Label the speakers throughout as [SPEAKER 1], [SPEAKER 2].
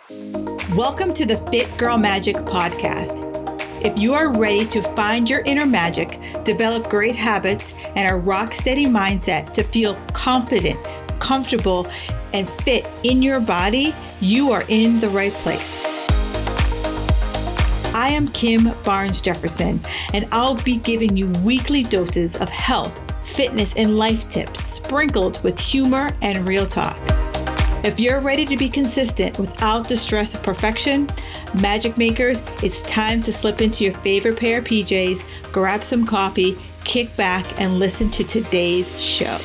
[SPEAKER 1] Welcome to the Fit Girl Magic podcast. If you are ready to find your inner magic, develop great habits, and a rock-steady mindset to feel confident, comfortable, and fit in your body, you are in the right place. I am Kim Barnes Jefferson, and I'll be giving you weekly doses of health, fitness, and life tips sprinkled with humor and real talk. If you're ready to be consistent without the stress of perfection, magic makers, it's time to slip into your favorite pair of PJs, grab some coffee, kick back, and listen to today's show.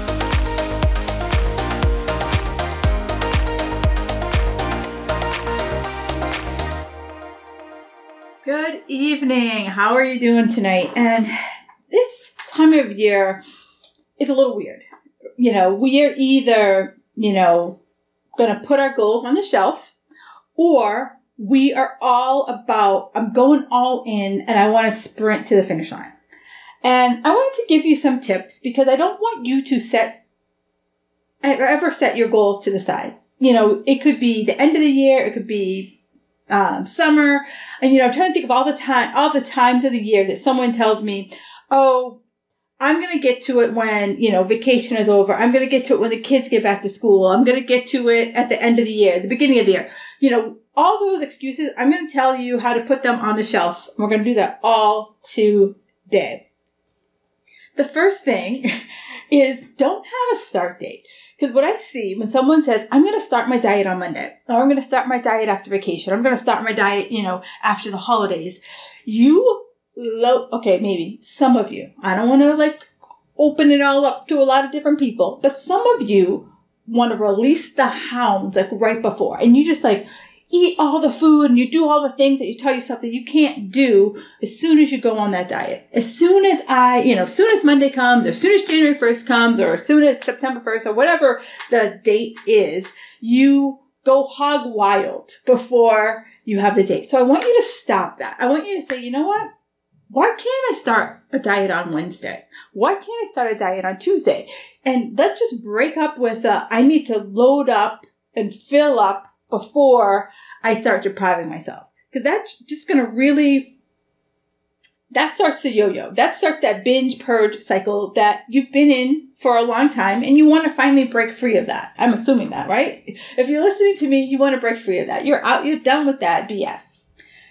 [SPEAKER 1] Good evening. How are you doing tonight? And this time of year is a little weird. We are either, going to put our goals on the shelf, or we are all about, I'm going all in and I want to sprint to the finish line. And I wanted to give you some tips because I don't want you to ever set your goals to the side. It could be the end of the year. It could be summer. And, I'm trying to think of all the times of the year that someone tells me, oh, I'm going to get to it when, vacation is over. I'm going to get to it when the kids get back to school. I'm going to get to it at the end of the year, the beginning of the year. All those excuses, I'm going to tell you how to put them on the shelf. We're going to do that all today. The first thing is don't have a start date. Because what I see when someone says, I'm going to start my diet on Monday, or I'm going to start my diet after vacation, I'm going to start my diet, after the holidays, maybe some of you, I don't want to open it all up to a lot of different people, but some of you want to release the hounds right before, and you just eat all the food and you do all the things that you tell yourself that you can't do as soon as you go on that diet. As soon as as soon as Monday comes, or as soon as January 1st comes, or as soon as September 1st, or whatever the date is, you go hog wild before you have the date. So I want you to stop that. I want you to say, you know what? Why can't I start a diet on Wednesday? Why can't I start a diet on Tuesday? And let's just break up with I need to load up and fill up before I start depriving myself. Because that's just going to that starts the yo-yo. That starts that binge purge cycle that you've been in for a long time, and you want to finally break free of that. I'm assuming that, right? If you're listening to me, you want to break free of that. You're done with that BS.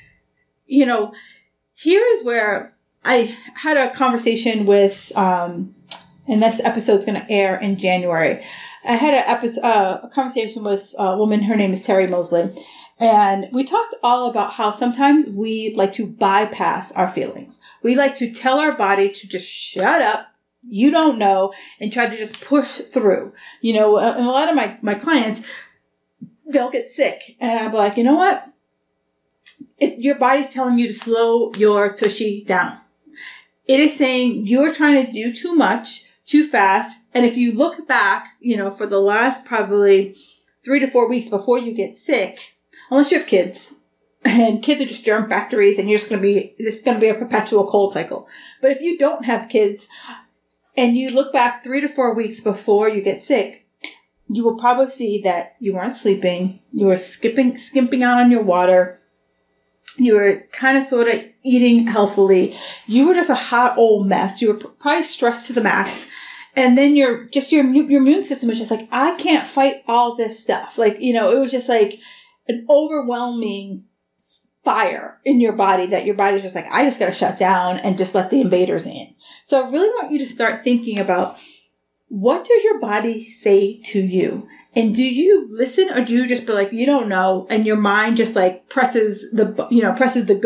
[SPEAKER 1] Here is where I had a conversation with, and this episode is going to air in January. I had a conversation with a woman. Her name is Terry Mosley. And we talked all about how sometimes we like to bypass our feelings. We like to tell our body to just shut up, you don't know, and try to just push through. And a lot of my clients, they'll get sick. And I'll be like, you know what? Your body's telling you to slow your tushy down. It is saying you're trying to do too much, too fast. And if you look back, for the last probably 3 to 4 weeks before you get sick, unless you have kids, and kids are just germ factories and it's going to be a perpetual cold cycle. But if you don't have kids and you look back 3 to 4 weeks before you get sick, you will probably see that you weren't sleeping. You were skimping out on your water. You were kind of sort of eating healthily. You were just a hot old mess. You were probably stressed to the max. And then your immune system was just I can't fight all this stuff. It was just an overwhelming fire in your body that your body's just I just got to shut down and just let the invaders in. So I really want you to start thinking about, what does your body say to you? And do you listen, or do you just be you don't know, and your mind just presses the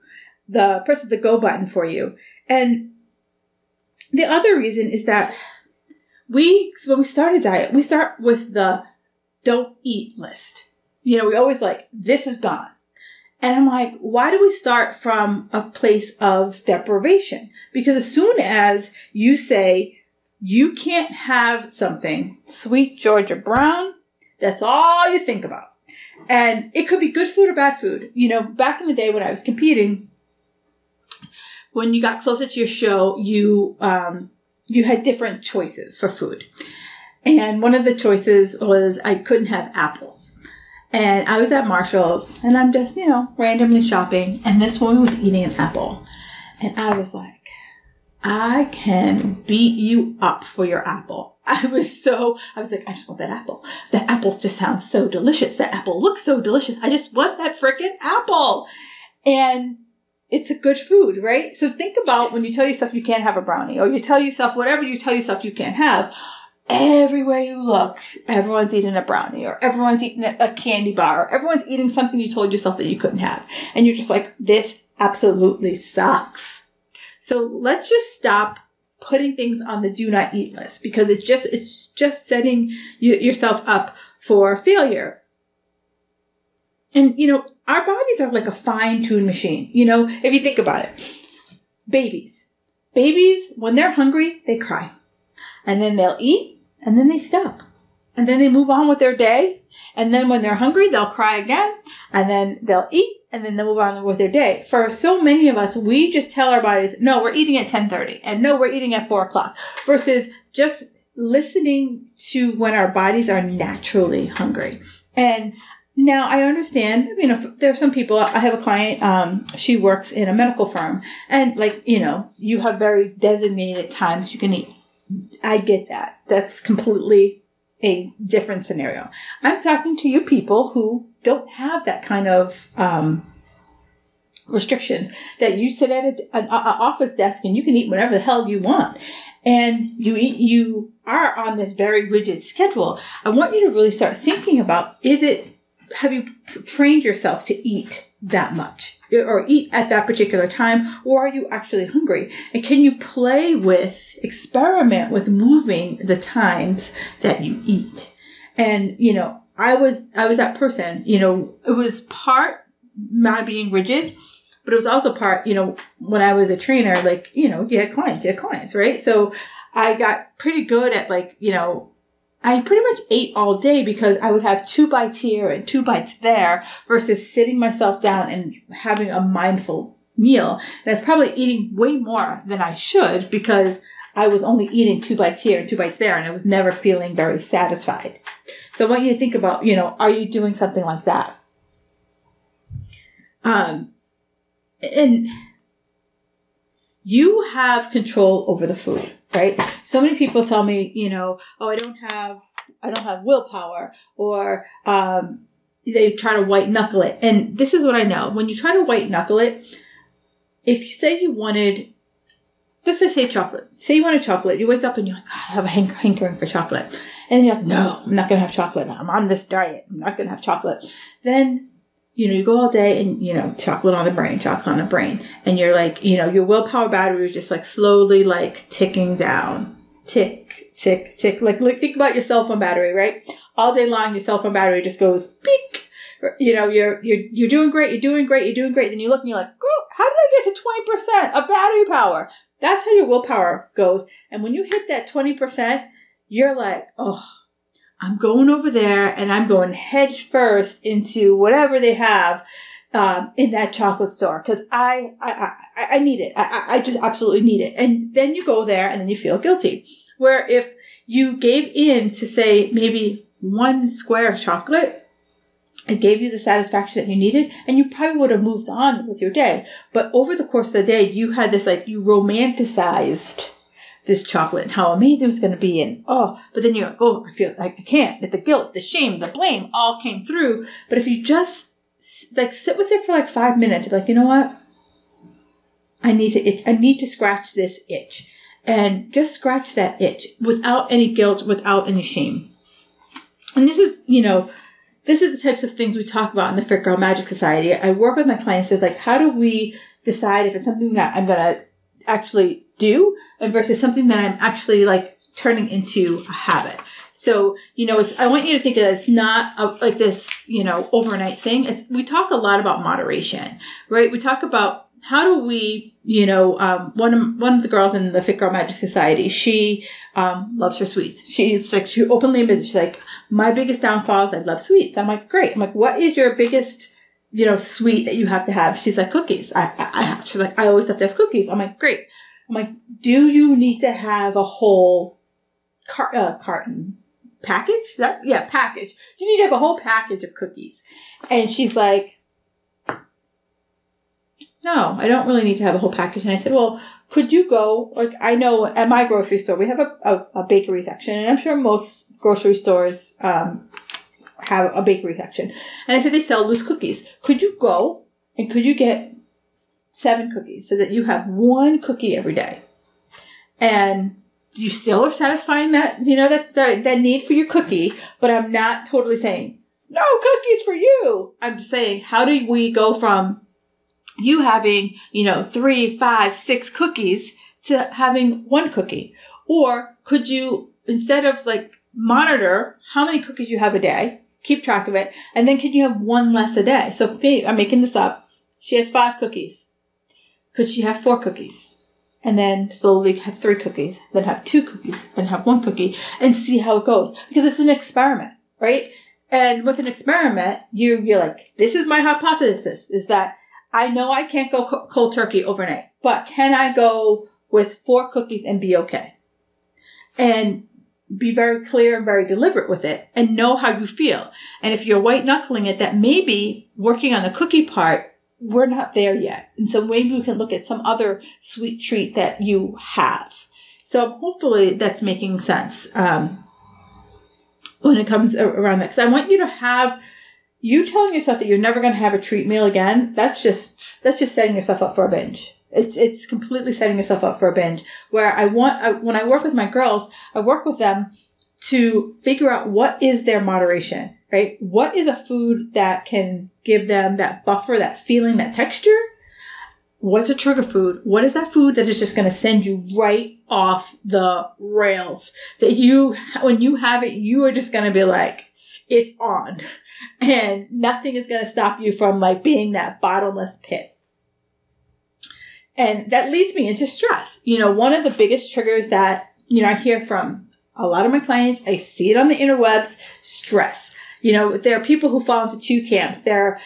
[SPEAKER 1] go button for you? And the other reason is that when we start a diet, we start with the don't eat list. We always this is gone. And I'm why do we start from a place of deprivation? Because as soon as you say, you can't have something, sweet Georgia Brown, that's all you think about. And it could be good food or bad food. Back in the day when I was competing, when you got closer to your show, you had different choices for food. And one of the choices was I couldn't have apples. And I was at Marshall's, and I'm just, randomly shopping, and this woman was eating an apple. And I was like, I can beat you up for your apple. I was like, I just want that apple. That apple just sounds so delicious. That apple looks so delicious. I just want that freaking apple. And it's a good food, right? So think about when you tell yourself you can't have a brownie, or you tell yourself whatever you tell yourself you can't have. Everywhere you look, everyone's eating a brownie, or everyone's eating a candy bar, or everyone's eating something you told yourself that you couldn't have. And you're just like, this absolutely sucks. So let's just stop putting things on the do not eat list, because it's just setting yourself up for failure. And, our bodies are like a fine-tuned machine. If you think about it, babies, when they're hungry, they cry, and then they'll eat, and then they stop, and then they move on with their day. And then when they're hungry, they'll cry again, and then they'll eat, and then they'll move on with their day. For so many of us, we just tell our bodies, no, we're eating at 10:30, and no, we're eating at 4 o'clock, versus just listening to when our bodies are naturally hungry. And now I understand, there are some people, I have a client, she works in a medical firm, and you have very designated times you can eat. I get that. That's completely a different scenario. I'm talking to you people who don't have that kind of restrictions, that you sit at an office desk and you can eat whatever the hell you want. And you are on this very rigid schedule. I want you to really start thinking about, have you trained yourself to eat that much, or eat at that particular time, or are you actually hungry? And can you experiment with moving the times that you eat? And, I was that person, it was part my being rigid, but it was also part, when I was a trainer, you had clients, right? So I got pretty good at I pretty much ate all day, because I would have 2 bites here and 2 bites there, versus sitting myself down and having a mindful meal. And I was probably eating way more than I should, because I was only eating 2 bites here and 2 bites there, and I was never feeling very satisfied. So I want you to think about, are you doing something like that? And you have control over the food, right? So many people tell me, I don't have willpower, or they try to white knuckle it. And this is what I know. When you try to white knuckle it, if you say you wanted, let's just say chocolate. Say you wanted chocolate. You wake up and you're like, God, I have a hankering for chocolate. And then you're like, no, I'm not going to have chocolate. I'm on this diet. I'm not going to have chocolate. Then, you go all day and, chocolate on the brain. And you're like, your willpower battery is just slowly ticking down. Tick, tick, tick. Think about your cell phone battery, right? All day long, your cell phone battery just goes beep. You're doing great. You're doing great. You're doing great. Then you look and you're like, oh, how did I get to 20% of battery power? That's how your willpower goes. And when you hit that 20%, you're like, oh, I'm going over there and I'm going head first into whatever they have in that chocolate store, because I need it. I just absolutely need it. And then you go there and then you feel guilty. Where if you gave in to, say, maybe 1 square of chocolate, it gave you the satisfaction that you needed, and you probably would have moved on with your day. But over the course of the day, you had this, you romanticized this chocolate and how amazing it's going to be. And, but then you're like, oh, I feel like I can't. That the guilt, the shame, the blame all came through. But if you just sit with it for 5 minutes, and be like, you know what? I need to itch. I need to scratch this itch, and just scratch that itch without any guilt, without any shame. And this is, this is the types of things we talk about in the Fit Girl Magic Society. I work with my clients that how do we decide if it's something that I'm going to actually do versus something that I'm actually turning into a habit. So, I want you to think that it's not this, overnight thing. We talk a lot about moderation, right? We talk about how do we, one of the girls in the Fit Girl Magic Society, she loves her sweets. She openly admits, she's like, my biggest downfall is I love sweets. I'm like, great. I'm like, what is your biggest, sweet that you have to have? She's like, cookies. She's like, I always have to have cookies. I'm like, great. I'm like, do you need to have a whole carton package? Package. Do you need to have a whole package of cookies? And she's like, no, I don't really need to have a whole package. And I said, well, could you go, like, I know at my grocery store, we have a bakery section, and I'm sure most grocery stores have a bakery section. And I said, they sell loose cookies. Could you go and could you get 7 cookies so that you have 1 cookie every day? And you still are satisfying that, that need for your cookie, but I'm not totally saying, no cookies for you. I'm just saying, how do we go from you having, 3, 5, 6 cookies to having 1 cookie? Or could you, instead of monitor how many cookies you have a day, keep track of it, and then can you have 1 less a day? So I'm making this up. She has 5 cookies. Could she have 4 cookies? And then slowly have 3 cookies, then have 2 cookies, and have 1 cookie, and see how it goes. Because it's an experiment, right? And with an experiment, you're like, this is my hypothesis, is that I know I can't go cold turkey overnight, but can I go with 4 cookies and be okay? And be very clear and very deliberate with it and know how you feel. And if you're white knuckling it, that maybe working on the cookie part, we're not there yet. And so maybe we can look at some other sweet treat that you have. So hopefully that's making sense when it comes around that. Because I want you to have, you telling yourself that you're never going to have a treat meal again, that's just setting yourself up for a binge. It's completely setting yourself up for a binge. Where when I work with my girls, I work with them to figure out what is their moderation, right? What is a food that can give them that buffer, that feeling, that texture? What's a trigger food? What is that food that is just going to send you right off the rails? That when you have it, you are just going to be like, it's on. And nothing is going to stop you from being that bottomless pit. And that leads me into stress. One of the biggest triggers that, I hear from a lot of my clients, I see it on the interwebs, stress. There are people who fall into 2 camps. They're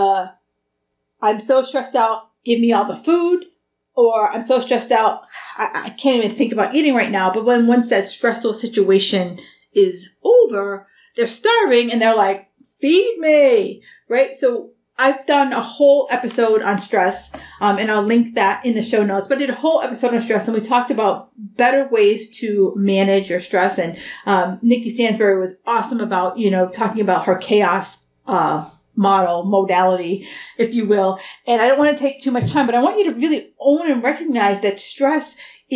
[SPEAKER 1] I'm so stressed out, give me all the food, or I'm so stressed out, I can't even think about eating right now. But once that stressful situation is over, they're starving and they're like, feed me, right? So I've done a whole episode on stress, and I'll link that in the show notes, but I did a whole episode on stress, and we talked about better ways to manage your stress. And Nikki Stansberry was awesome about, talking about her chaos modality, if you will. And I don't want to take too much time, but I want you to really own and recognize that stress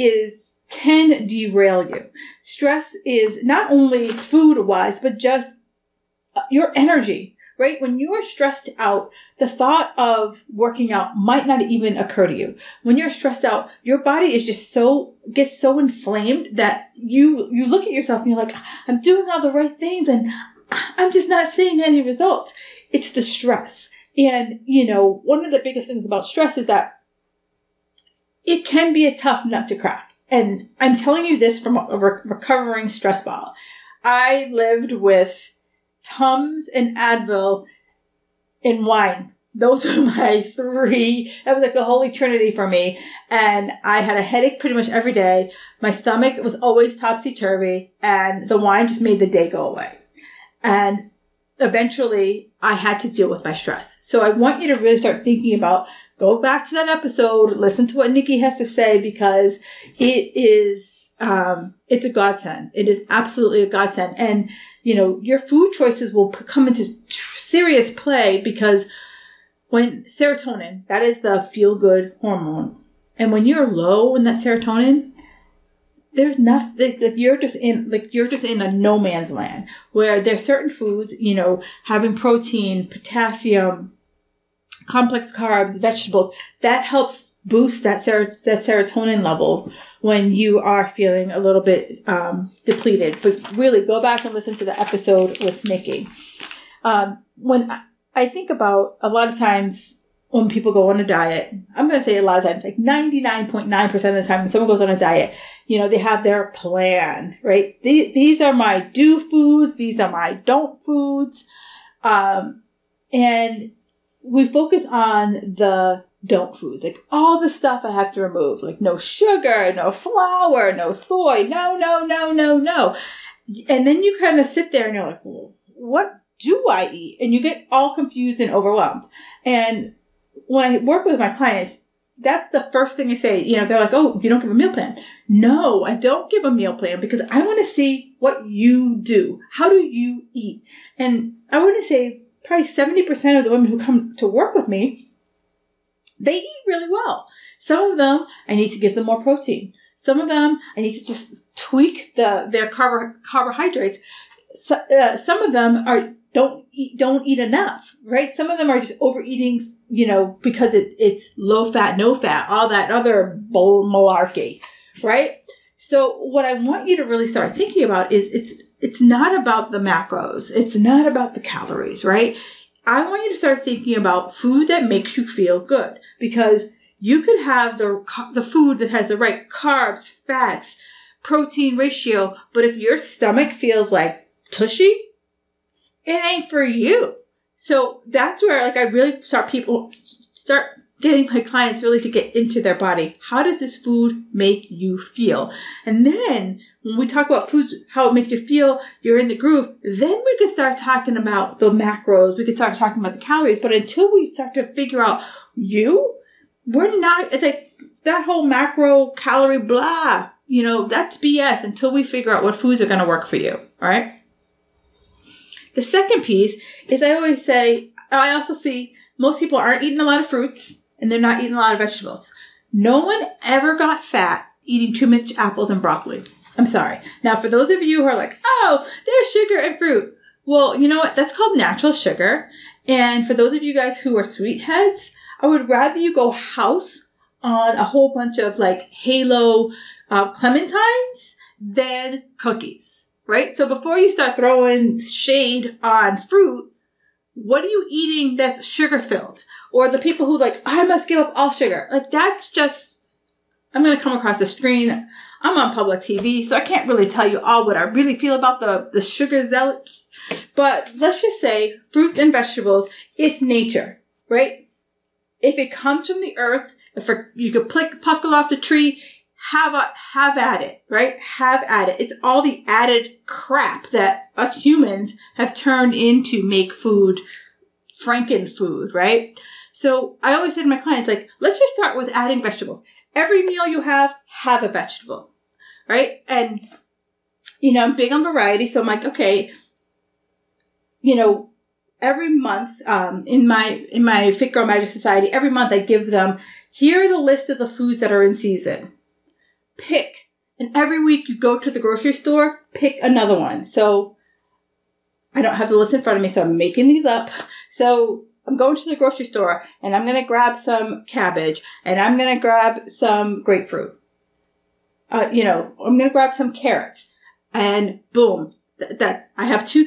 [SPEAKER 1] can derail you. Stress is not only food-wise, but just your energy. Right? When you're stressed out, the thought of working out might not even occur to you. When you're stressed out, your body is just gets so inflamed that you look at yourself and you're like, I'm doing all the right things and I'm just not seeing any results. It's the stress. And, one of the biggest things about stress is that it can be a tough nut to crack. And I'm telling you this from a recovering stress ball. I lived with Tums and Advil and wine. Those were my 3. That was the holy trinity for me. And I had a headache pretty much every day. My stomach was always topsy-turvy, and the wine just made the day go away. And eventually I had to deal with my stress. So I want you to really start thinking about, go back to that episode, listen to what Nikki has to say, because it is, it's a godsend. It is absolutely a godsend. And, your food choices will come into serious play, because when serotonin, that is the feel-good hormone. And when you're low in that serotonin, there's nothing, you're just in a no man's land, where there's certain foods, having protein, potassium, complex carbs, vegetables, that helps boost that serotonin level when you are feeling a little bit depleted. But really, go back and listen to the episode with Nikki. When I think about, a lot of times when people go on a diet, I'm going to say a lot of times, 99.9% of the time when someone goes on a diet, they have their plan, right? These are my do foods. These are my don't foods. And we focus on the don't foods, all the stuff I have to remove, no sugar, no flour, no soy, no. And then you kind of sit there and you're like, well, what do I eat? And you get all confused and overwhelmed. And when I work with my clients, that's the first thing I say. They're like, oh, you don't give a meal plan. No, I don't give a meal plan because I want to see what you do. How do you eat? And I want to say probably 70% of the women who come to work with me, they eat really well. Some of them, I need to give them more protein. Some of them, I need to just tweak their carbohydrates. Some of them don't eat enough, right? Some of them are just overeating, because it's low fat, no fat, all that other bull malarkey, right? So what I want you to really start thinking about is it's not about the macros. It's not about the calories, right? I want you to start thinking about food that makes you feel good, because you could have the food that has the right carbs, fats, protein ratio, but if your stomach feels like tushy, it ain't for you. So that's where I really start getting my clients really to get into their body. How does this food make you feel? And then when we talk about foods, how it makes you feel, you're in the groove, then we can start talking about the macros. We can start talking about the calories. But until we start to figure out we're not, it's like that whole macro calorie blah, that's BS until we figure out what foods are going to work for you. All right. The second piece is I also see most people aren't eating a lot of fruits and they're not eating a lot of vegetables. No one ever got fat eating too much apples and broccoli. I'm sorry. Now, for those of you who are like, oh, there's sugar and fruit. Well, you know what? That's called natural sugar. And for those of you guys who are sweet heads, I would rather you go house on a whole bunch of Halo clementines than cookies, right? So before you start throwing shade on fruit, what are you eating that's sugar filled? Or the people who I must give up all sugar. That's just, I'm going to come across the screen. I'm on public TV, so I can't really tell you all what I really feel about the sugar zealots. But let's just say fruits and vegetables, it's nature, right? If it comes from the earth, you could pluck it off the tree, have at it, right? Have at it. It's all the added crap that us humans have turned into make food, frankenfood, right? So I always say to my clients, let's just start with adding vegetables. Every meal you have a vegetable, right? And, I'm big on variety. So I'm like, okay, every month, in my Fit Girl Magic Society, every month I give them, here are the list of the foods that are in season. Pick. And every week you go to the grocery store, pick another one. So I don't have the list in front of me, so I'm making these up. So I'm going to the grocery store and I'm going to grab some cabbage and I'm going to grab some grapefruit. I'm going to grab some carrots and boom, that I have two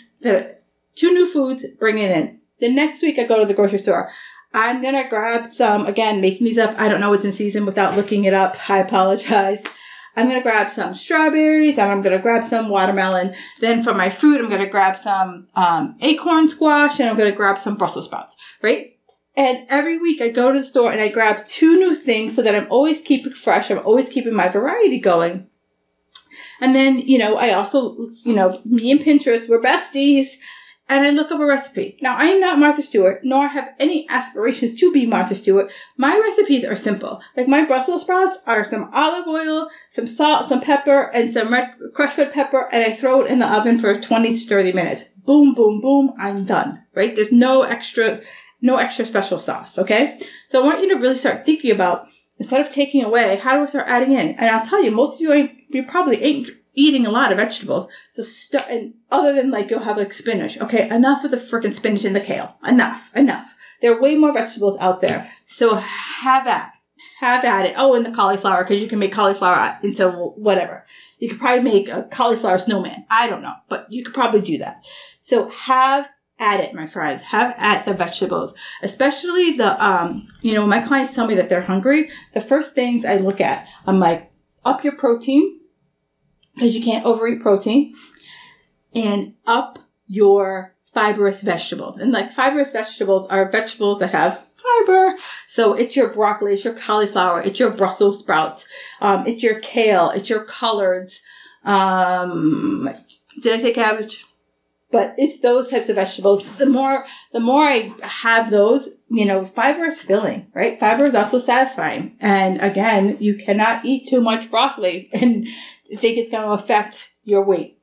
[SPEAKER 1] new foods, bring it in. The next week I go to the grocery store. I'm going to grab some, again, making these up. I don't know what's in season without looking it up. I apologize. I'm going to grab some strawberries and I'm going to grab some watermelon. Then for my fruit, I'm going to grab some acorn squash and I'm going to grab some Brussels sprouts, right? And every week I go to the store and I grab two new things so that I'm always keeping fresh. I'm always keeping my variety going. And then, I also, me and Pinterest, we're besties. And I look up a recipe. Now, I am not Martha Stewart, nor have any aspirations to be Martha Stewart. My recipes are simple. My Brussels sprouts are some olive oil, some salt, some pepper, and some crushed red pepper, and I throw it in the oven for 20 to 30 minutes. Boom, boom, boom, I'm done, right? There's no extra special sauce, okay? So I want you to really start thinking about, instead of taking away, how do I start adding in? And I'll tell you, most of you probably ain't eating a lot of vegetables. So and other than you'll have spinach. Okay, enough with the freaking spinach and the kale. Enough. There are way more vegetables out there. So have at it. Oh, and the cauliflower, because you can make cauliflower into whatever. You could probably make a cauliflower snowman. I don't know, but you could probably do that. So have at it, my friends. Have at the vegetables, especially when my clients tell me that they're hungry, the first things I look at, I'm like, up your protein, because you can't overeat protein, and up your fibrous vegetables. And fibrous vegetables are vegetables that have fiber. So it's your broccoli, it's your cauliflower, it's your Brussels sprouts, it's your kale, it's your collards, Did I say cabbage? But it's those types of vegetables. The more I have those, fiber is filling, right? Fiber is also satisfying. And again, you cannot eat too much broccoli and think it's going to affect your weight.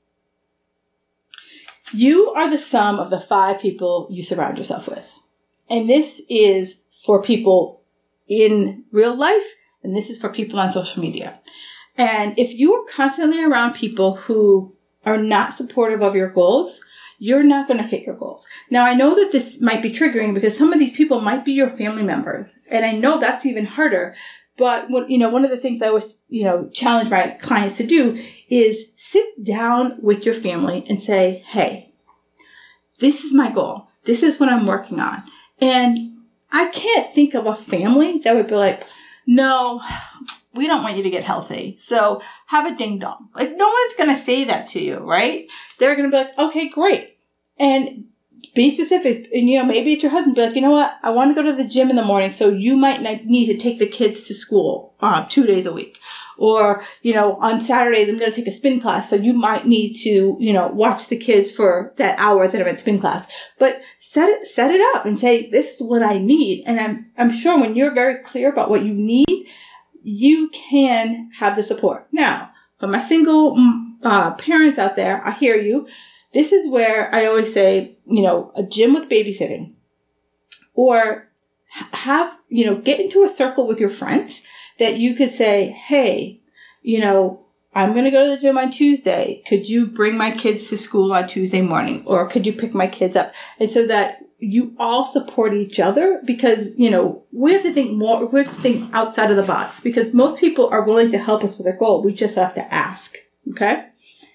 [SPEAKER 1] You are the sum of the 5 people you surround yourself with. And this is for people in real life, and this is for people on social media. And if you are constantly around people who are not supportive of your goals, you're not going to hit your goals. Now, I know that this might be triggering because some of these people might be your family members. And I know that's even harder. But one of the things I always, challenge my clients to do is sit down with your family and say, hey, this is my goal. This is what I'm working on. And I can't think of a family that would be like, no, we don't want you to get healthy. So have a ding dong. Like, no one's going to say that to you, right? They're going to be like, okay, great. And be specific. And, maybe it's your husband. Be like, you know what? I want to go to the gym in the morning. So you might need to take the kids to school 2 days a week. Or, on Saturdays, I'm going to take a spin class. So you might need to, watch the kids for that hour that I'm at spin class. But set it up and say, this is what I need. And I'm sure when you're very clear about what you need, you can have the support. Now, for my single parents out there, I hear you. This is where I always say, a gym with babysitting, or have, get into a circle with your friends that you could say, hey, I'm going to go to the gym on Tuesday. Could you bring my kids to school on Tuesday morning? Or could you pick my kids up? And so that you all support each other, because, we have to think more, we have to think outside of the box, because most people are willing to help us with a goal. We just have to ask. Okay.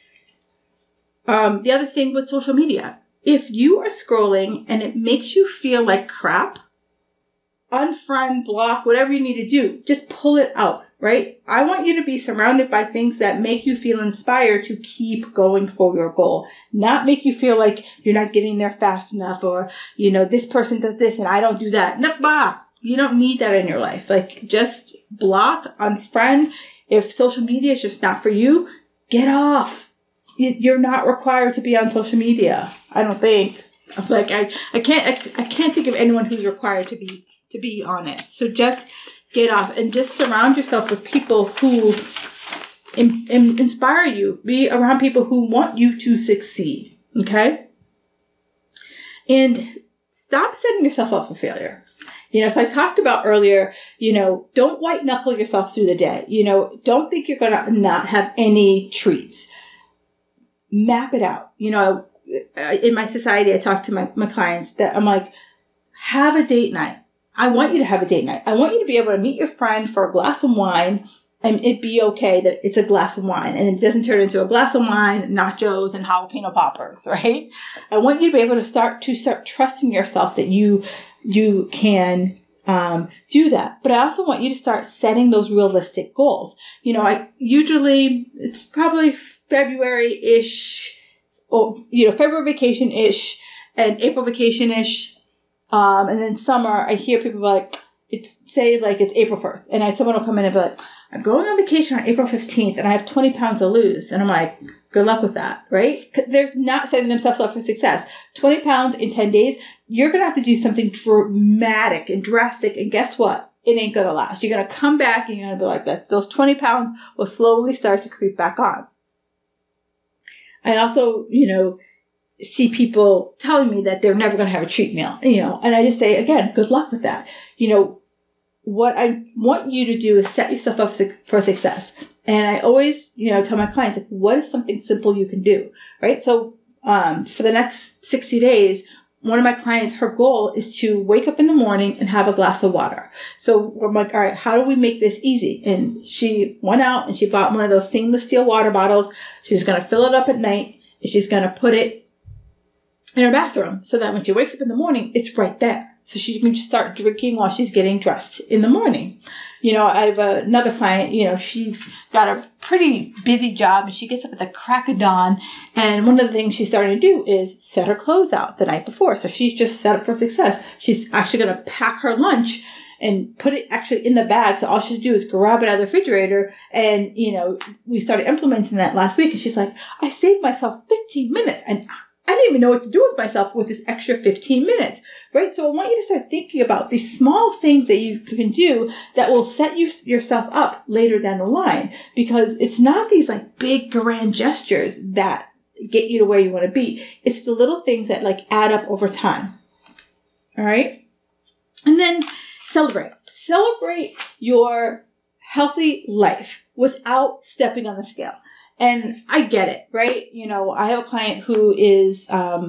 [SPEAKER 1] The other thing with social media, if you are scrolling and it makes you feel like crap, unfriend, block, whatever you need to do, just pull it out, right? I want you to be surrounded by things that make you feel inspired to keep going for your goal, not make you feel like you're not getting there fast enough, or, this person does this and I don't do that. Nah, you don't need that in your life. Like, just block, unfriend. If social media is just not for you, get off. You're not required to be on social media. I don't think. Like, I can't think of anyone who's required to be on it. So just get off and just surround yourself with people who inspire you. Be around people who want you to succeed. Okay? And stop setting yourself up for failure. So I talked about earlier, don't white knuckle yourself through the day. Don't think you're going to not have any treats. Map it out. In my society, I talk to my clients that I'm like, have a date night. I want you to have a date night. I want you to be able to meet your friend for a glass of wine and it be okay that it's a glass of wine and it doesn't turn into a glass of wine, nachos, and jalapeno poppers, right? I want you to be able to start trusting yourself that you can do that. But I also want you to start setting those realistic goals. It's probably February-ish, or, February vacation-ish and April vacation-ish. And then summer, I hear people like, it's April 1st. And someone will come in and be like, I'm going on vacation on April 15th and I have 20 pounds to lose. And I'm like, good luck with that, right? They're not setting themselves up for success. 20 pounds in 10 days, you're going to have to do something dramatic and drastic. And guess what? It ain't going to last. You're going to come back and you're going to be like that. Those 20 pounds will slowly start to creep back on. I also, see people telling me that they're never going to have a treat meal, and I just say, again, good luck with that. What I want you to do is set yourself up for success. And I always, tell my clients, like, what is something simple you can do, right? So, for the next 60 days, one of my clients, her goal is to wake up in the morning and have a glass of water. So I'm like, all right, how do we make this easy? And she went out and she bought one of those stainless steel water bottles. She's going to fill it up at night and she's going to put it in her bathroom so that when she wakes up in the morning, it's right there. So she can just start drinking while she's getting dressed in the morning. I have another client, she's got a pretty busy job and she gets up at the crack of dawn. And one of the things she's starting to do is set her clothes out the night before. So she's just set up for success. She's actually going to pack her lunch and put it actually in the bag. So all she has to do is grab it out of the refrigerator. And, we started implementing that last week. And she's like, I saved myself 15 minutes and I didn't even know what to do with myself with this extra 15 minutes, right? So I want you to start thinking about these small things that you can do that will set yourself up later down the line, because it's not these like big grand gestures that get you to where you want to be. It's the little things that like add up over time. All right. And then celebrate your healthy life without stepping on the scale. And I get it, right? I have a client who is,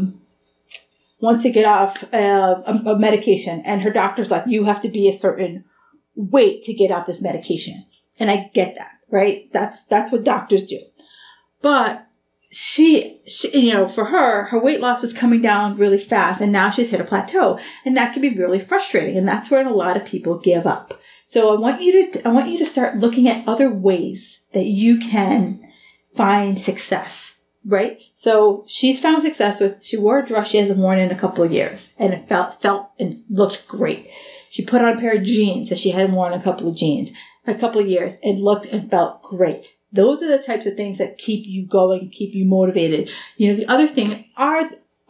[SPEAKER 1] wants to get off a medication, and her doctor's like, you have to be a certain weight to get off this medication. And I get that, right? That's what doctors do. But she, for her weight loss was coming down really fast, and now she's hit a plateau, and that can be really frustrating. And that's where a lot of people give up. So I want you to start looking at other ways that you can find success, right? So she's found success she wore a dress she hasn't worn in a couple of years, and it felt and looked great. She put on a pair of jeans that she hadn't worn in a couple of years, and looked and felt great. Those are the types of things that keep you going, keep you motivated. The other thing are,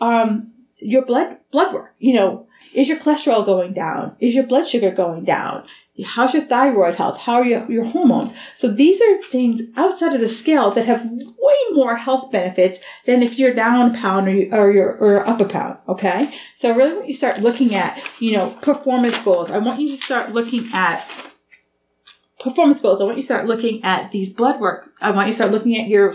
[SPEAKER 1] your blood work. Is your cholesterol going down? Is your blood sugar going down? How's your thyroid health? How are your hormones? So these are things outside of the scale that have way more health benefits than if you're down a pound or you're up a pound. Okay. So really when you start looking at, performance goals, I want you to start looking at performance goals. I want you to start looking at these blood work. I want you to start looking at your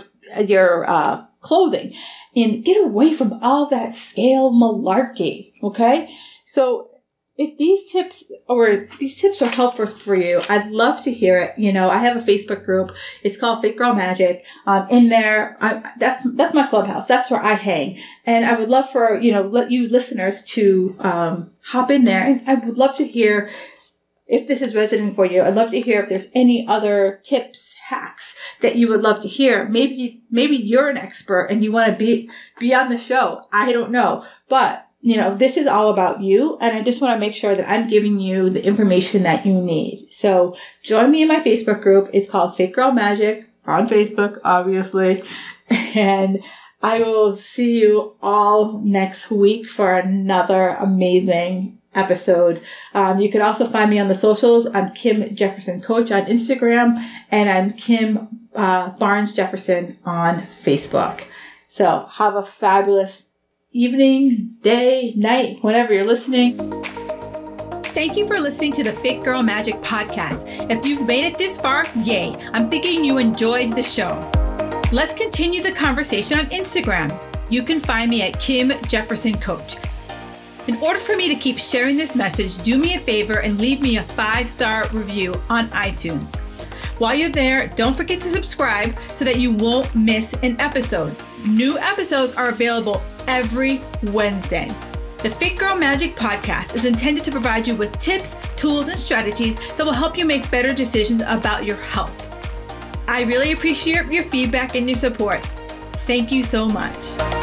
[SPEAKER 1] clothing, and get away from all that scale malarkey. Okay. So if these tips are helpful for you, I'd love to hear it. I have a Facebook group. It's called Fit Girl Magic. In there, that's my clubhouse. That's where I hang. And I would love for, let you listeners to, hop in there. And I would love to hear if this is resonating for you. I'd love to hear if there's any other tips, hacks that you would love to hear. Maybe you're an expert and you want to be on the show. I don't know, but this is all about you, and I just want to make sure that I'm giving you the information that you need. So join me in my Facebook group. It's called Fit Girl Magic on Facebook, obviously. And I will see you all next week for another amazing episode. You can also find me on the socials. I'm Kim Jefferson Coach on Instagram, and I'm Kim Barnes Jefferson on Facebook. So have a fabulous evening, day, night, whenever you're listening.
[SPEAKER 2] Thank you for listening to the Fit Girl Magic podcast. If you've made it this far, yay. I'm thinking you enjoyed the show. Let's continue the conversation on Instagram. You can find me at Kim Jefferson Coach. In order for me to keep sharing this message, do me a favor and leave me a 5-star review on iTunes. While you're there, don't forget to subscribe so that you won't miss an episode. New episodes are available every Wednesday. The Fit Girl Magic podcast is intended to provide you with tips, tools, and strategies that will help you make better decisions about your health. I really appreciate your feedback and your support. Thank you so much.